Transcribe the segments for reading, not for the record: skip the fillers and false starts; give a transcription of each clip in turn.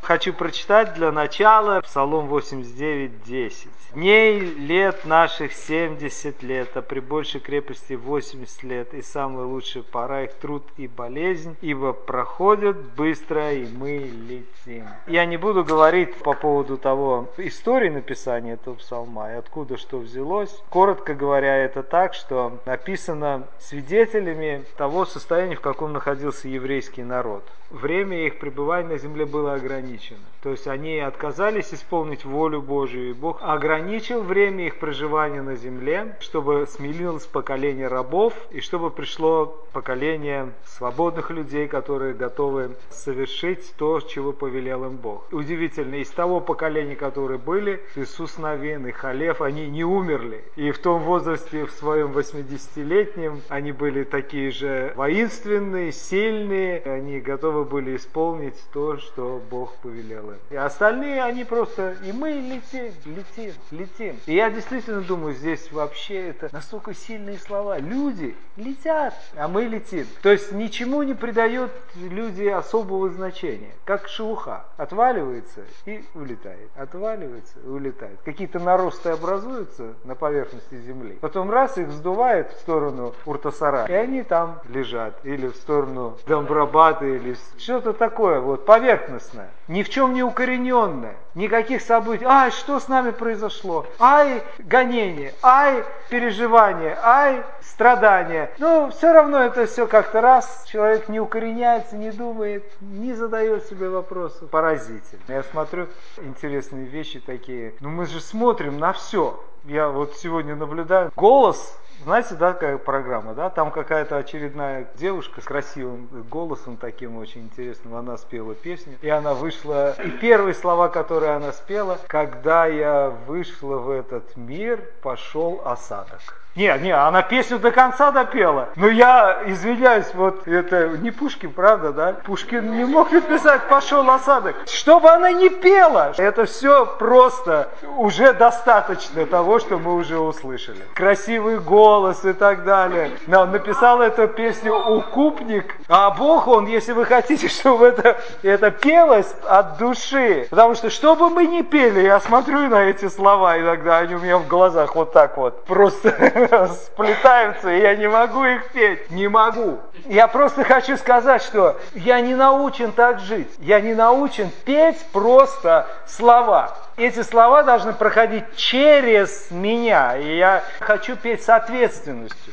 Хочу прочитать для начала Псалом 89:10. «Дней лет наших 70 лет, а при большей крепости 80 лет, и самая лучшая пора их труд и болезнь, ибо проходят быстро, и мы летим». Я не буду говорить по поводу того истории написания этого псалма и откуда что взялось. Коротко говоря, это так, что написано свидетелями того состояния, в каком находился еврейский народ. Время их пребывания на земле было ограничено. То есть они отказались исполнить волю Божию, и Бог ограничил время их проживания на земле, чтобы сменилось поколение рабов, и чтобы пришло поколение свободных людей, которые готовы совершить то, чего повелел им Бог. Удивительно, из того поколения, которые были, Иисус Навин и Халев, они не умерли. И в том возрасте, в своем 80-летнем, они были такие же воинственные, сильные, они готовы были исполнить то, что Бог повелел им. И остальные, они просто, и мы летим. И я действительно думаю, здесь вообще это настолько сильные слова. Люди летят, а мы летим. То есть ничему не придают люди особого значения. Как шелуха. Отваливается и улетает. Отваливается и улетает. Какие-то наросты образуются на поверхности земли. Потом раз их сдувает в сторону Уртасара, и они там лежат. Или в сторону Дамбрабада, или что-то такое вот поверхностное. Ни в чем не укорененное. Никаких событий. Ай, что с нами произошло? Ай, гонение. Ай, переживание. Ай, страдания. Ну, все равно это все как-то раз. Человек не укореняется, не думает, не задает себе вопросов. Поразительно. Я смотрю, интересные вещи такие. Ну, мы же смотрим на все. Я вот сегодня наблюдаю. Голос. Знаете, да, какая программа, да? Там какая-то очередная девушка с красивым голосом таким очень интересным, она спела песню, и она вышла, и первые слова, которые она спела: «Когда я вышла в этот мир, пошел осадок». Не, она песню до конца допела. Но я извиняюсь, вот это не Пушкин, правда, да? Пушкин не мог написать «пошел осадок». Чтобы она не пела. Это все просто уже достаточно того, что мы уже услышали. Красивый голос и так далее. Но он написал эту песню «Укупник». А Бог, Он, если вы хотите, чтобы это пелось от души. Потому что бы мы ни пели, я смотрю на эти слова иногда, они у меня в глазах вот так вот просто сплетаются, и я не могу их петь. Не могу. Я просто хочу сказать, что я не научен так жить. Я не научен петь просто слова. Эти слова должны проходить через меня. И я хочу петь с ответственностью.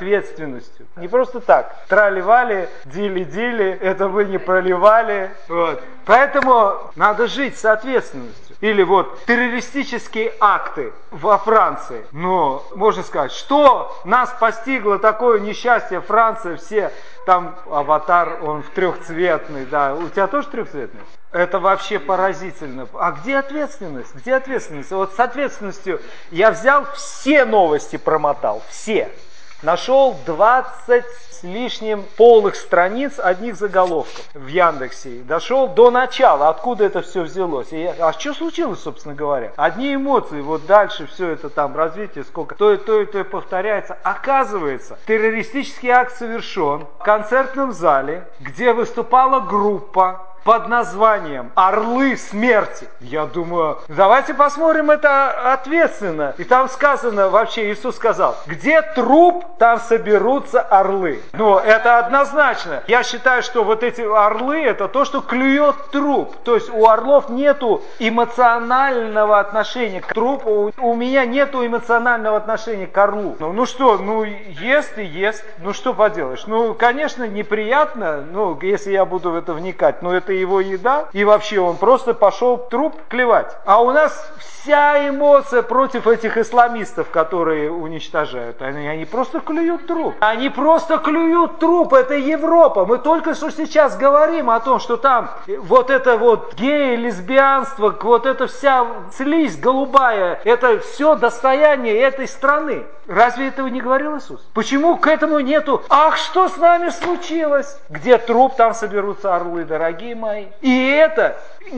Не просто так. Трали-вали, дили-дили, это вы не проливали. Вот. Поэтому надо жить с ответственностью. Или вот террористические акты во Франции. Но можно сказать, что нас постигло такое несчастье, Франция, все, там аватар, он в трехцветный, да. У тебя тоже трехцветный? Это вообще поразительно. А где ответственность? Где ответственность? Вот с ответственностью я взял все новости, промотал, все. Нашел 20 с лишним полных страниц одних заголовков в Яндексе. Дошел до начала, откуда это все взялось. А что случилось, собственно говоря? Одни эмоции, вот дальше все это там, развитие, сколько, то и повторяется. Оказывается, террористический акт совершен в концертном зале, где выступала группа под названием «Орлы смерти». Я думаю, давайте посмотрим это ответственно. И там сказано, вообще Иисус сказал, где труп, там соберутся орлы. Ну, это однозначно. Я считаю, что вот эти орлы, это то, что клюет труп. То есть у орлов нету эмоционального отношения к трупу. У меня нету эмоционального отношения к орлу. Ну что, ест и ест. Ну что поделаешь? Ну, конечно, неприятно, если я буду в это вникать. Но это его еда, и вообще он просто пошел труп клевать. А у нас вся эмоция против этих исламистов, которые уничтожают. Они просто клюют труп. Они просто клюют труп. Это Европа. Мы только что сейчас говорим о том, что там вот это вот геи, лесбиянство, вот эта вся слизь голубая, это все достояние этой страны. Разве этого не говорил Иисус? Почему к этому нету? Ах, что с нами случилось? Где труп, там соберутся орлы, дорогие мои. И это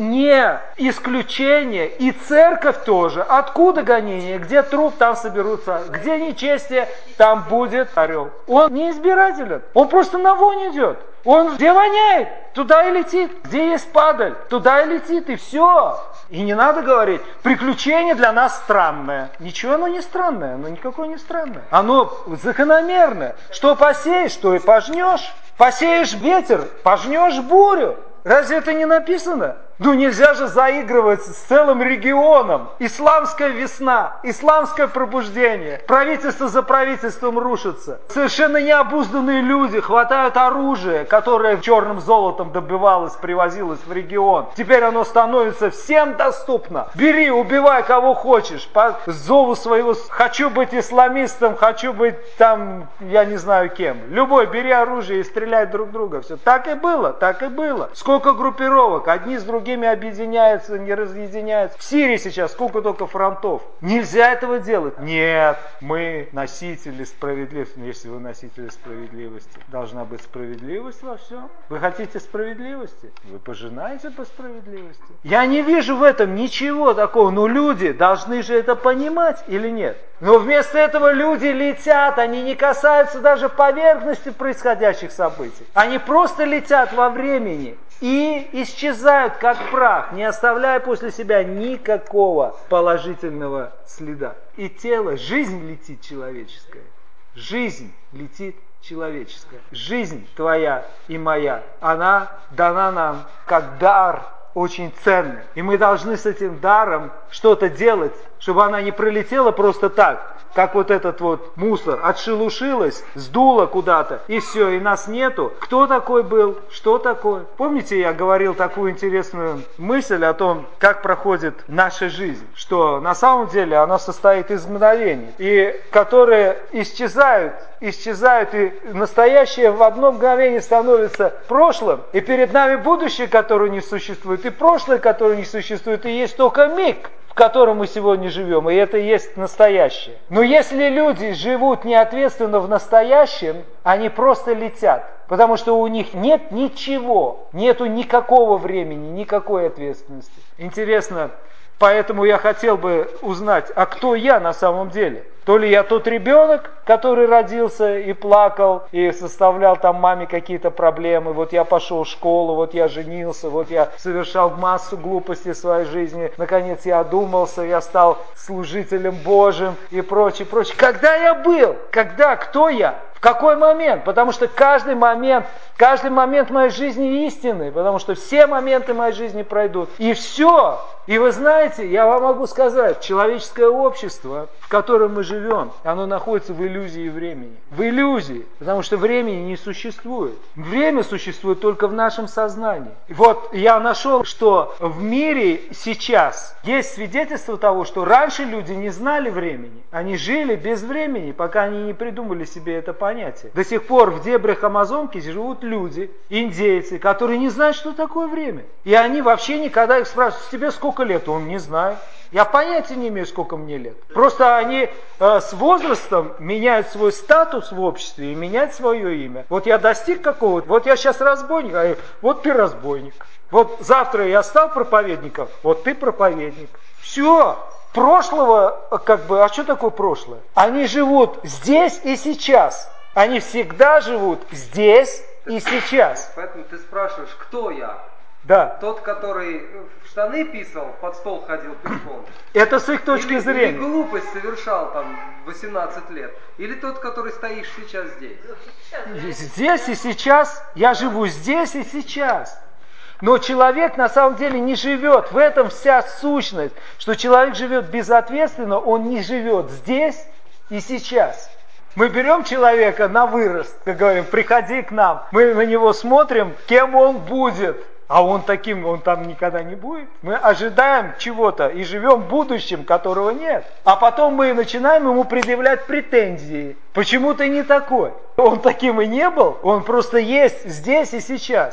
не исключение, и церковь тоже. Откуда гонение? Где труп, там соберутся. Где нечестие, там будет орел. Он не избирателен, он просто на вонь идет. Он где воняет, туда и летит. Где есть падаль, туда и летит, и все. И не надо говорить, приключение для нас странное. Ничего оно не странное, оно никакое не странное. Оно закономерное. Что посеешь, то и пожнешь. Посеешь ветер, пожнешь бурю. Разве это не написано? Ну нельзя же заигрывать с целым регионом. Исламская весна, исламское пробуждение. Правительство за правительством рушится. Совершенно необузданные люди хватают оружие, которое черным золотом добывалось, привозилось в регион. Теперь оно становится всем доступно. Бери, убивай кого хочешь. По зову своего «хочу быть исламистом», «хочу быть там, я не знаю кем». Любой, бери оружие и стреляй друг в друга. Все так и было, так и было. Сколько группировок, одни с другими объединяются, не разъединяются. В Сирии сейчас сколько только фронтов. Нельзя этого делать. Нет, мы носители справедливости. Но если вы носители справедливости, должна быть справедливость во всем. Вы хотите справедливости? Вы пожинаете по справедливости. Я не вижу в этом ничего такого. Но люди должны же это понимать или нет? Но вместо этого люди летят, они не касаются даже поверхности происходящих событий. Они просто летят во времени и исчезают как прах, не оставляя после себя никакого положительного следа. И тело, жизнь летит человеческая. Жизнь летит человеческая. Жизнь твоя и моя, она дана нам как дар очень ценный. И мы должны с этим даром что-то делать, чтобы она не пролетела просто так, как вот этот вот мусор, отшелушилась, сдуло куда-то, и все, и нас нету. Кто такой был? Что такое? Помните, я говорил такую интересную мысль о том, как проходит наша жизнь, что на самом деле она состоит из мгновений, и которые исчезают, и настоящее в одно мгновение становится прошлым, и перед нами будущее, которое не существует, и прошлое, которое не существует, и есть только миг, в котором мы сегодня живем, и это и есть настоящее. Но если люди живут неответственно в настоящем, они просто летят, потому что у них нет ничего, нету никакого времени, никакой ответственности. Интересно, поэтому я хотел бы узнать, а кто я на самом деле? То ли я тот ребенок, который родился и плакал, и составлял там маме какие-то проблемы, вот я пошел в школу, вот я женился, вот я совершал массу глупостей в своей жизни, наконец я одумался, я стал служителем Божьим и прочее, прочее. Когда я был? Когда? Кто я? В какой момент? Потому что каждый момент моей жизни истинный, потому что все моменты моей жизни пройдут. И все. И вы знаете, я вам могу сказать, человеческое общество, в котором мы живем, оно находится в иллюзии времени. В иллюзии, потому что времени не существует. Время существует только в нашем сознании. И вот я нашел, что в мире сейчас есть свидетельство того, что раньше люди не знали времени. Они жили без времени, пока они не придумали себе это понятие. До сих пор в дебрях Амазонки живут люди, индейцы, которые не знают, что такое время. И они вообще никогда их спрашивают, тебе сколько лет? Он не знает. Я понятия не имею, сколько мне лет. Просто они с возрастом меняют свой статус в обществе и меняют свое имя. Вот я достиг какого-то, вот я сейчас разбойник, а вот ты разбойник. Вот завтра я стал проповедником, вот ты проповедник. Все. Прошлого, а что такое прошлое? Они живут здесь и сейчас. Они всегда живут здесь и сейчас. Поэтому ты спрашиваешь, кто я? Да. Тот, который в штаны писал, под стол ходил пешком. Это с их точки зрения. Или глупость совершал там 18 лет. Или тот, который стоишь сейчас здесь. Здесь и сейчас. Я живу здесь и сейчас. Но человек на самом деле не живет. В этом вся сущность. Что человек живет безответственно, он не живет здесь и сейчас. Мы берем человека на вырост, как говорим, приходи к нам. Мы на него смотрим, кем он будет. А он таким, он там никогда не будет. Мы ожидаем чего-то и живем будущим, которого нет. А потом мы начинаем ему предъявлять претензии. Почему ты не такой? Он таким и не был, он просто есть здесь и сейчас.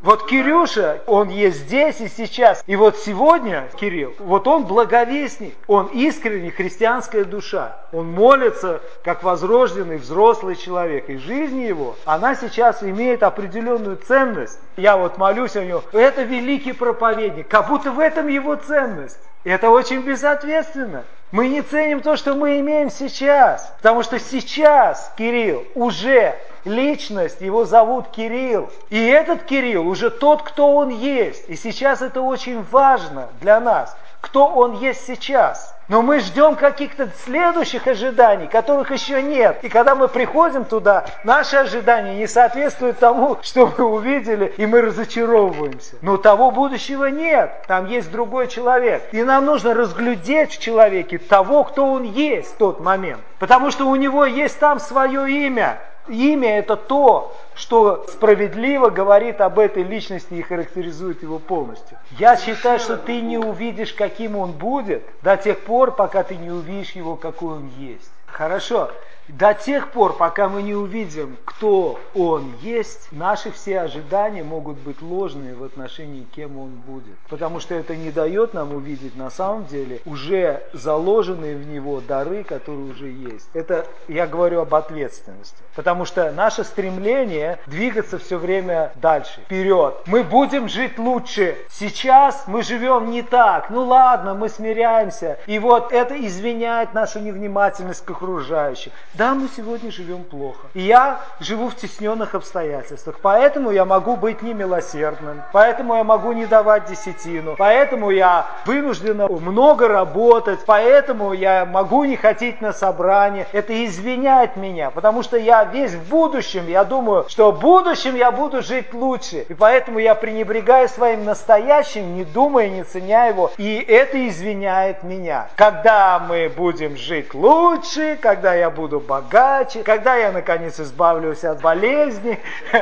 Вот Кирюша, он есть здесь и сейчас. И вот сегодня Кирилл, вот он благовестник, он искренне христианская душа. Он молится, как возрожденный взрослый человек. И жизнь его, она сейчас имеет определенную ценность. Я вот молюсь о нем. Это великий проповедник. Как будто в этом его ценность. Это очень безответственно. Мы не ценим то, что мы имеем сейчас. Потому что сейчас Кирилл уже личность, его зовут Кирилл. И этот Кирилл уже тот, кто он есть. И сейчас это очень важно для нас, кто он есть сейчас. Но мы ждем каких-то следующих ожиданий, которых еще нет. И когда мы приходим туда, наши ожидания не соответствуют тому, что мы увидели, и мы разочаровываемся. Но того будущего нет. Там есть другой человек. И нам нужно разглядеть в человеке того, кто он есть в тот момент. Потому что у него есть там свое имя. Имя – это то, что справедливо говорит об этой личности и характеризует его полностью. Я считаю, что ты не увидишь, каким он будет, до тех пор, пока ты не увидишь его, какой он есть. Хорошо? До тех пор, пока мы не увидим, кто он есть, наши все ожидания могут быть ложные в отношении, кем он будет. Потому что это не дает нам увидеть на самом деле уже заложенные в него дары, которые уже есть. Это я говорю об ответственности. Потому что наше стремление двигаться все время дальше, вперед. Мы будем жить лучше. Сейчас мы живем не так. Ну ладно, мы смиряемся. И вот это извиняет нашу невнимательность к окружающим. Да, мы сегодня живем плохо. И я живу в стесненных обстоятельствах. Поэтому я могу быть немилосердным. Поэтому я могу не давать десятину. Поэтому я вынужден много работать. Поэтому я могу не ходить на собрание. Это извиняет меня. Потому что я весь в будущем. Я думаю, что в будущем я буду жить лучше. И поэтому я пренебрегаю своим настоящим, не думая, не ценя его. И это извиняет меня. Когда мы будем жить лучше, когда я буду богаче, когда я наконец избавлюсь от болезни,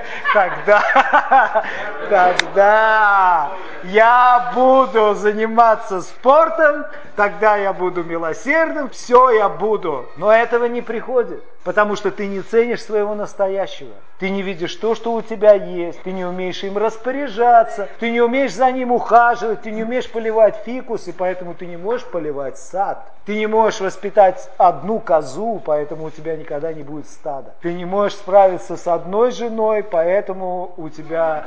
тогда я буду заниматься спортом, тогда я буду милосердным, все я буду. Но этого не приходит, потому что ты не ценишь своего настоящего. Ты не видишь то, что у тебя есть, ты не умеешь им распоряжаться, ты не умеешь за ним ухаживать, ты не умеешь поливать фикус, и поэтому ты не можешь поливать сад. Ты не можешь воспитать одну козу, поэтому у тебя никогда не будет стада. Ты не можешь справиться с одной женой, поэтому у тебя...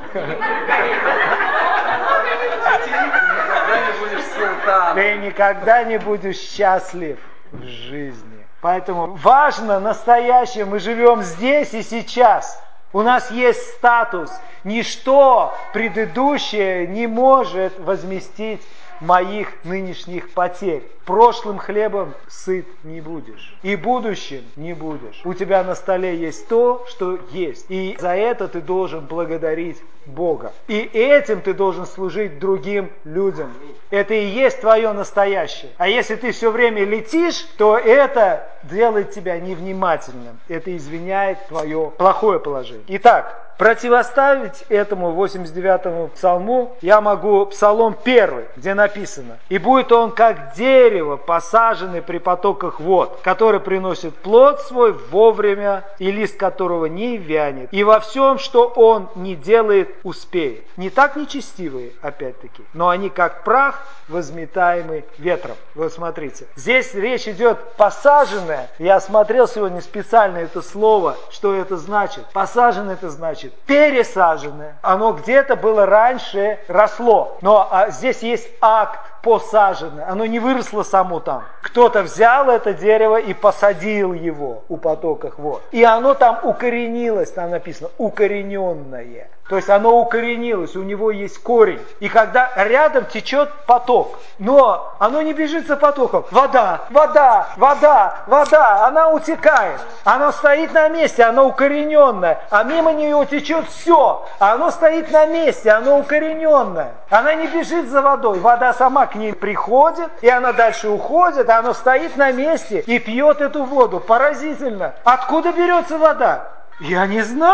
Ты никогда не будешь счастлив в жизни. Поэтому важно настоящее, мы живем здесь и сейчас. У нас есть статус. Ничто предыдущее не может возместить моих нынешних потерь. Прошлым хлебом сыт не будешь. И будущим не будешь. У тебя на столе есть то, что есть. И за это ты должен благодарить Бога. И этим ты должен служить другим людям. Это и есть твое настоящее. А если ты все время летишь, то это делает тебя невнимательным. Это извиняет твое плохое положение. Итак, противоставить этому 89-му псалму я могу Псалом 1, где написано: «И будет он как дерево, посаженное при потоках вод, который приносит плод свой вовремя, и лист которого не вянет, и во всем, что он не делает, успеет». Не так нечестивые, опять-таки, но они как прах, возметаемый ветром. Вот смотрите, здесь речь идет посаженное. Я смотрел сегодня специально это слово, что это значит. Посаженное это значит пересаженное. Оно где-то было раньше, росло. Но здесь есть акт посаженное. Оно не выросло само там. Кто-то взял это дерево и посадил его у потоков вод. И оно там укоренилось, там написано укорененное. То есть оно укоренилось, у него есть корень. И когда рядом течет поток, но оно не бежит за потоком. Вода, вода, вода, вода, она утекает. Оно стоит на месте, оно укорененное. А мимо нее течет все. А оно стоит на месте, оно укорененное. Она не бежит за водой. Вода сама к ней приходит, и она дальше уходит, а оно стоит на месте и пьет эту воду. Поразительно. Откуда берется вода? Я не знаю.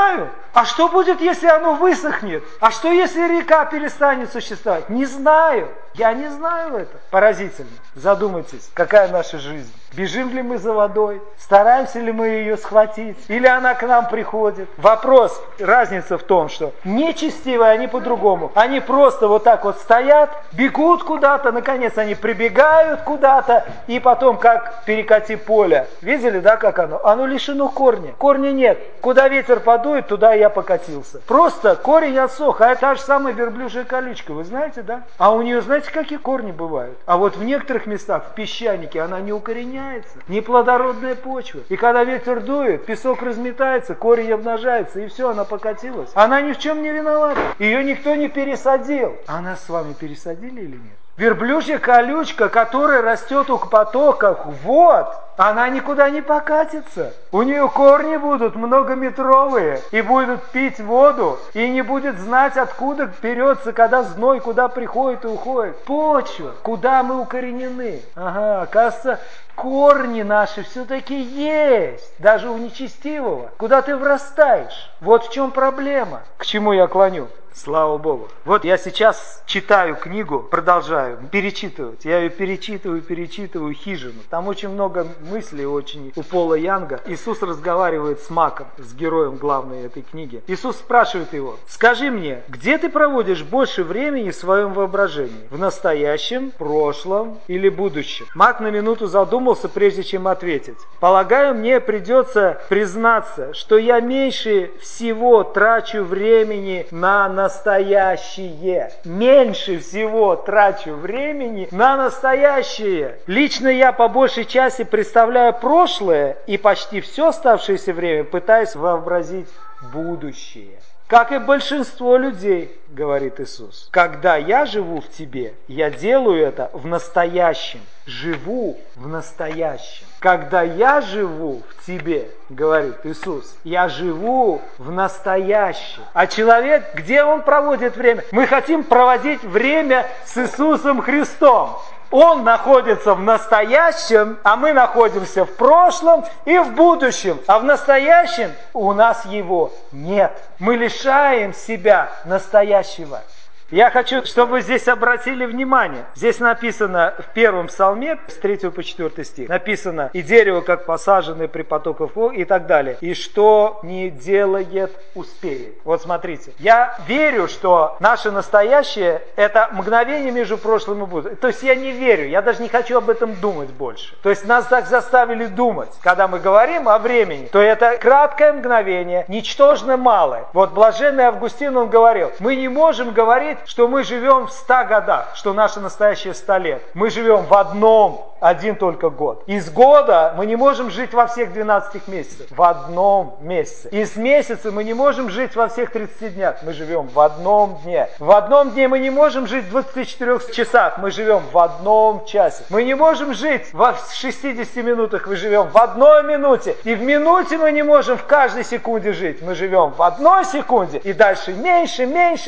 А что будет, если оно высохнет? А что, если река перестанет существовать? Не знаю. Я не знаю это. Поразительно. Задумайтесь, какая наша жизнь. Бежим ли мы за водой? Стараемся ли мы ее схватить? Или она к нам приходит? Вопрос, разница в том, что нечестивые, они по-другому. Они просто вот так вот стоят, бегут куда-то, наконец они прибегают куда-то, и потом как перекати поле. Видели, да, как оно? Оно лишено корня. Корня нет. Куда ветер подует, туда я покатился. Просто корень отсох, а это та же самая верблюжья колючка, вы знаете, да? А у нее, знаете, какие корни бывают? А вот в некоторых местах, в песчанике, она не укореняется. Неплодородная почва. И когда ветер дует, песок разметается, корень обнажается, и все, она покатилась. Она ни в чем не виновата. Ее никто не пересадил. А нас с вами пересадили или нет? Верблюжья колючка, которая растет у потоков, вот, она никуда не покатится. У нее корни будут многометровые, и будут пить воду, и не будет знать, откуда берется, когда зной, куда приходит и уходит. Почва, куда мы укоренены. Ага, оказывается, корни наши все-таки есть, даже у нечестивого. Куда ты врастаешь? Вот в чем проблема. К чему я клоню? Слава Богу. Вот я сейчас читаю книгу, продолжаю перечитывать. Я ее перечитываю «Хижину». Там очень много мыслей очень у Пола Янга. Иисус разговаривает с Маком, с героем главной этой книги. Иисус спрашивает его: «Скажи мне, где ты проводишь больше времени в своем воображении? В настоящем, прошлом или будущем?» Мак на минуту задумался, прежде чем ответить. «Полагаю, мне придется признаться, что я меньше всего трачу времени на настоящее. Меньше всего трачу времени на настоящее. Лично я по большей части представляю прошлое и почти все оставшееся время пытаюсь вообразить будущее. Как и большинство людей, говорит Иисус. Когда я живу в тебе, я делаю это в настоящем. Живу в настоящем. Когда я живу в тебе, говорит Иисус, я живу в настоящем. А человек, где он проводит время? Мы хотим проводить время с Иисусом Христом. Он находится в настоящем, а мы находимся в прошлом и в будущем. А в настоящем у нас его нет. Мы лишаем себя настоящего. Я хочу, чтобы вы здесь обратили внимание. Здесь написано в первом псалме, с 3 по 4 стих, написано: «И дерево, как посаженное при потоках вод», и так далее. «И что не делает, успеет». Вот смотрите. Я верю, что наше настоящее – это мгновение между прошлым и будущим. То есть я не верю, я даже не хочу об этом думать больше. То есть нас так заставили думать. Когда мы говорим о времени, то это краткое мгновение, ничтожно малое. Вот блаженный Августин, он говорил: мы не можем говорить, что мы живем в 100 годах, что наше настоящее 100 лет. Мы живем в один только год. Из года мы не можем жить во всех 12 месяцах. В одном месяце. Из месяца мы не можем жить во всех 30 днях. Мы живем в одном дне. В одном дне мы не можем жить в 24 часах. Мы живем в одном часе. Мы не можем жить в 60 минутах. Мы живем в 1 минуте. И в минуте мы не можем в каждой секунде жить. Мы живем в 1 секунде. И дальше меньше.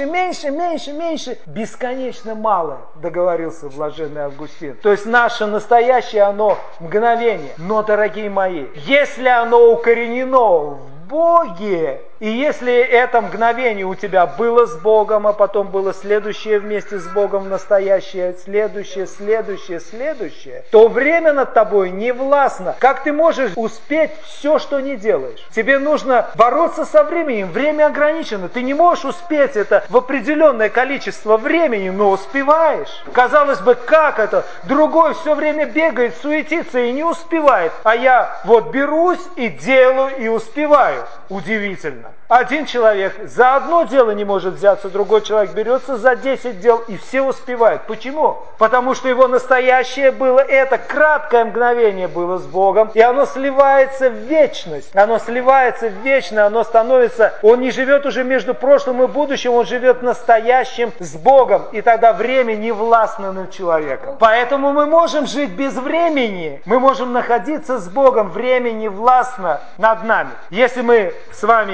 Бесконечно мало, договорился блаженный Августин. То есть наше настоящее, оно мгновение. Но, дорогие мои, если оно укоренено в Боге, и если это мгновение у тебя было с Богом, а потом было следующее вместе с Богом, настоящее, следующее, то время над тобой не властно. Как ты можешь успеть все, что не делаешь? Тебе нужно бороться со временем. Время ограничено. Ты не можешь успеть это в определенное количество времени, но успеваешь. Казалось бы, как это? Другой все время бегает, суетится и не успевает. А я вот берусь и делаю, и успеваю. Удивительно. Один человек за одно дело не может взяться, другой человек берется за 10 дел, и все успевают. Почему? Потому что его настоящее было это, краткое мгновение было с Богом, и оно сливается в вечность. Оно сливается в вечное, оно становится, он не живет уже между прошлым и будущим, он живет настоящим с Богом, и тогда время не властно над человеком. Поэтому мы можем жить без времени, мы можем находиться с Богом, время не властно над нами. Если мы с вами говорим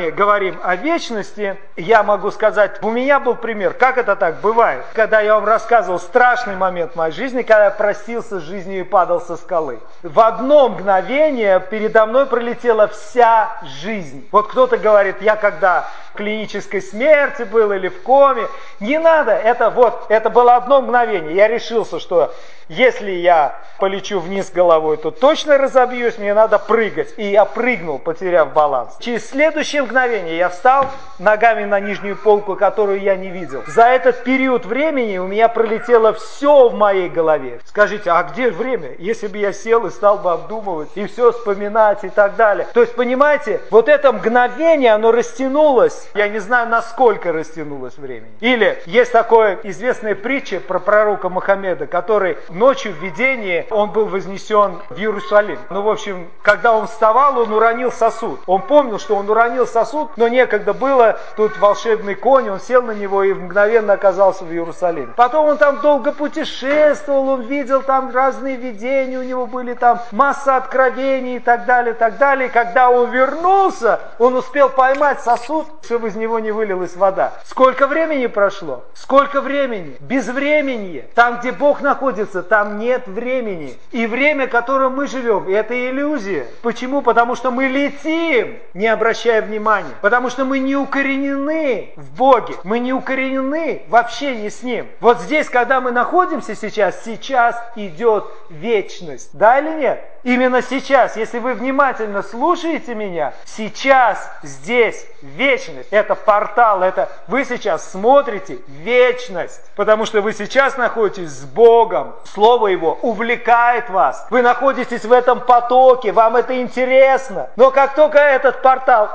говорим о вечности, я могу сказать, у меня был пример, как это так бывает. Когда я вам рассказывал страшный момент в моей жизни, когда я простился с жизнью и падал со скалы. В одно мгновение передо мной пролетела вся жизнь. Вот кто-то говорит, я когда в клинической смерти был или в коме. Не надо, это было одно мгновение. Я решился, что если я полечу вниз головой, то точно разобьюсь, мне надо прыгать. И я прыгнул, потеряв баланс. Через следующее мгновение я встал ногами на нижнюю полку, которую я не видел. За этот период времени у меня пролетело все в моей голове. Скажите, а где время? Если бы я сел и стал бы обдумывать, и все вспоминать и так далее. То есть, понимаете, вот это мгновение, оно растянулось. Я не знаю, насколько растянулось времени. Или есть такая известная притча про пророка Мухаммеда, который ночью в видении, он был вознесен в Иерусалим. Ну, в общем, когда он вставал, он уронил сосуд. Он помнил, что он уронил сосуд, но некогда было, тут волшебный конь, он сел на него и мгновенно оказался в Иерусалиме. Потом он там долго путешествовал, он видел там разные видения, у него были там масса откровений и так далее, и так далее. И когда он вернулся, он успел поймать сосуд, чтобы из него не вылилась вода. Сколько времени прошло? Сколько времени? Безвременье. Там, где Бог находится, там нет времени. И время, которым мы живем, это иллюзия. Почему? Потому что мы летим, не обращая внимания. Потому что мы не укоренены в Боге. Мы не укоренены в общении с Ним. Вот здесь, когда мы находимся сейчас идет вечность. Да или нет? Именно сейчас, если вы внимательно слушаете меня, сейчас, здесь, вечность. Это портал, это вы сейчас смотрите вечность. Потому что вы сейчас находитесь с Богом. Слово Его увлекает вас. Вы находитесь в этом потоке, вам это интересно. Но как только этот портал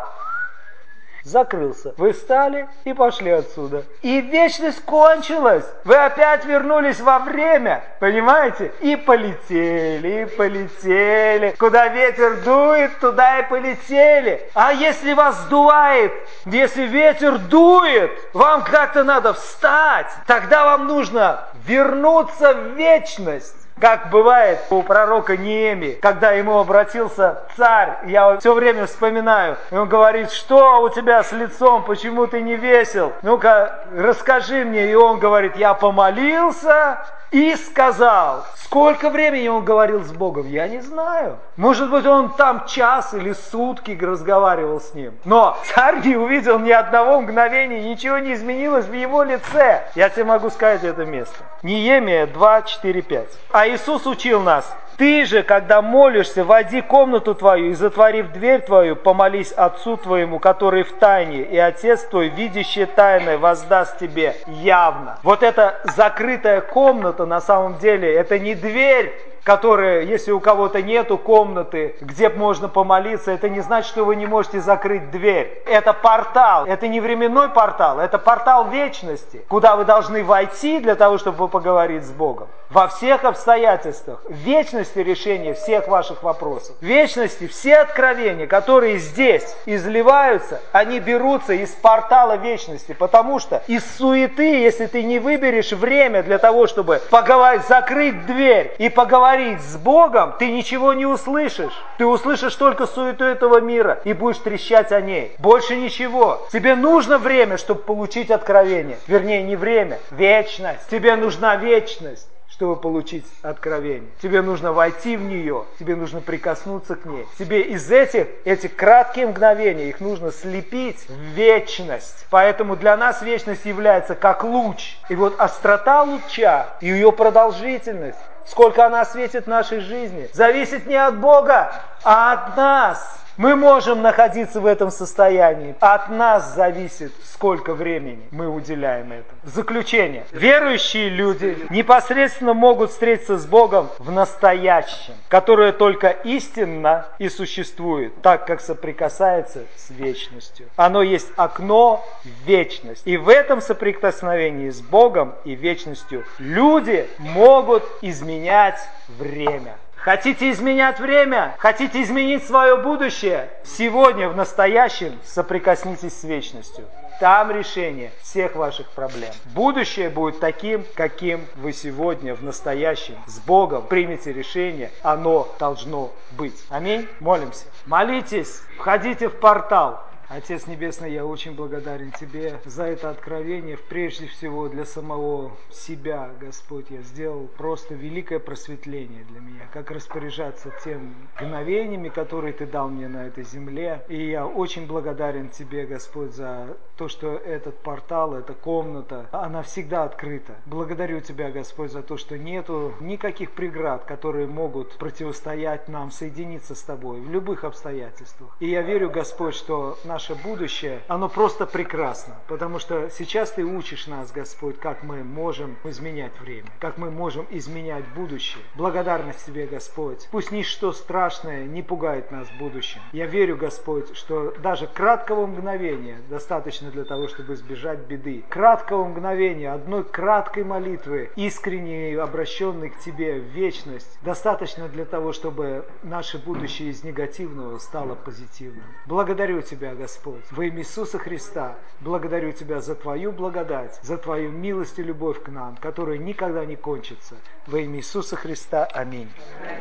закрылся, вы встали и пошли отсюда. И вечность кончилась. Вы опять вернулись во время. Понимаете? И полетели, и полетели. Куда ветер дует, туда и полетели. А если вас сдувает, если ветер дует, вам как-то надо встать. Тогда вам нужно вернуться в вечность. Как бывает у пророка Неемии, когда ему обратился царь, я все время вспоминаю, и он говорит, что у тебя с лицом, почему ты не весел? Ну-ка, расскажи мне. И он говорит, я помолился и сказал. Сколько времени он говорил с Богом, я не знаю. Может быть, он там час или сутки разговаривал с ним. Но царь не увидел ни одного мгновения, ничего не изменилось в его лице. Я тебе могу сказать это место. Неемия 2, 4, 5. А Иисус учил нас. Ты же, когда молишься, войди в комнату твою и, затворив дверь твою, помолись Отцу твоему, который в тайне, и Отец твой, видящий тайное, воздаст тебе явно. Вот эта закрытая комната, на самом деле, это не дверь, которая, если у кого-то нету комнаты, где можно помолиться, это не значит, что вы не можете закрыть дверь. Это портал, это не временной портал, это портал вечности, куда вы должны войти для того, чтобы поговорить с Богом. Во всех обстоятельствах, в вечности решения всех ваших вопросов, в вечности все откровения, которые здесь изливаются, они берутся из портала вечности, потому что из суеты, если ты не выберешь время для того, чтобы поговорить, закрыть дверь и поговорить с Богом, ты ничего не услышишь. Ты услышишь только суету этого мира и будешь трещать о ней. Больше ничего. Тебе нужно время, чтобы получить откровение. Вернее, не время, вечность. Тебе нужна вечность, чтобы получить откровение. Тебе нужно войти в нее, тебе нужно прикоснуться к ней. Тебе из этих кратких мгновений, их нужно слепить в вечность. Поэтому для нас вечность является как луч. И вот острота луча и ее продолжительность, сколько она светит в нашей жизни, зависит не от Бога, а от нас. Мы можем находиться в этом состоянии. От нас зависит, сколько времени мы уделяем этому. Заключение. Верующие люди непосредственно могут встретиться с Богом в настоящем, которое только истинно и существует, так как соприкасается с вечностью. Оно есть окно в вечность. И в этом соприкосновении с Богом и вечностью люди могут изменять время. Хотите изменять время? Хотите изменить свое будущее? Сегодня, в настоящем, соприкоснитесь с вечностью. Там решение всех ваших проблем. Будущее будет таким, каким вы сегодня, в настоящем, с Богом примете решение. Оно должно быть. Аминь. Молимся. Молитесь, входите в портал. Отец Небесный, я очень благодарен Тебе за это откровение, прежде всего для самого себя, Господь. Я сделал просто великое просветление для меня, как распоряжаться тем мгновениями, которые Ты дал мне на этой земле. И я очень благодарен Тебе, Господь, за то, что этот портал, эта комната, она всегда открыта. Благодарю Тебя, Господь, за то, что нету никаких преград, которые могут противостоять нам соединиться с Тобой в любых обстоятельствах. И я верю, Господь, что наше будущее, оно просто прекрасно, потому что сейчас Ты учишь нас, Господь, как мы можем изменять время, как мы можем изменять будущее. Благодарность Тебе, Господь. Пусть ничто страшное не пугает нас в будущем. Я верю, Господь, что даже краткого мгновения достаточно для того, чтобы избежать беды. Краткого мгновения, одной краткой молитвы, искренней, обращенной к Тебе в вечность, достаточно для того, чтобы наше будущее из негативного стало позитивным. Благодарю Тебя, Господь, во имя Иисуса Христа. Благодарю Тебя за Твою благодать, за Твою милость и любовь к нам, которая никогда не кончится. Во имя Иисуса Христа. Аминь.